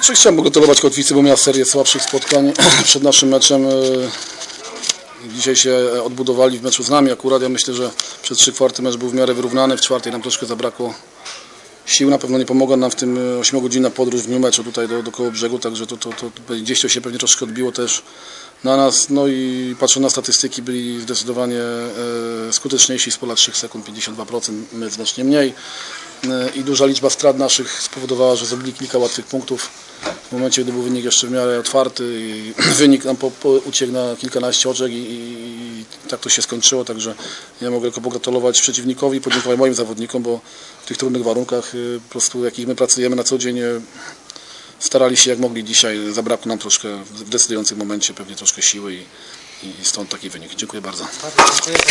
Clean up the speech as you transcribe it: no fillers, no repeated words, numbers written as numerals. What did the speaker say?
Chciałem pogratulować Kotwicy, bo miała serię słabszych spotkań przed naszym meczem. Dzisiaj się odbudowali w meczu z nami akurat. Ja myślę, że przez 3/4 mecz był w miarę wyrównany, w czwartej nam troszkę zabrakło sił. Na pewno nie pomogła nam w tym 8-godzinna podróż w dniu meczu tutaj do Kołobrzegu, także to gdzieś to się pewnie troszkę odbiło też na nas. No i patrząc na statystyki, byli zdecydowanie skuteczniejsi z pola 3 sekund, 52%, my znacznie mniej. I duża liczba strat naszych spowodowała, że zdobyli kilka łatwych punktów. W momencie, gdy był wynik jeszcze w miarę otwarty i wynik nam uciekł na kilkanaście oczek i tak to się skończyło, także ja mogę tylko pogratulować przeciwnikowi i podziękować moim zawodnikom, bo w tych trudnych warunkach po prostu jakich my pracujemy na co dzień starali się jak mogli. Dzisiaj zabrakło nam troszkę w decydującym momencie pewnie troszkę siły i stąd taki wynik. Dziękuję bardzo.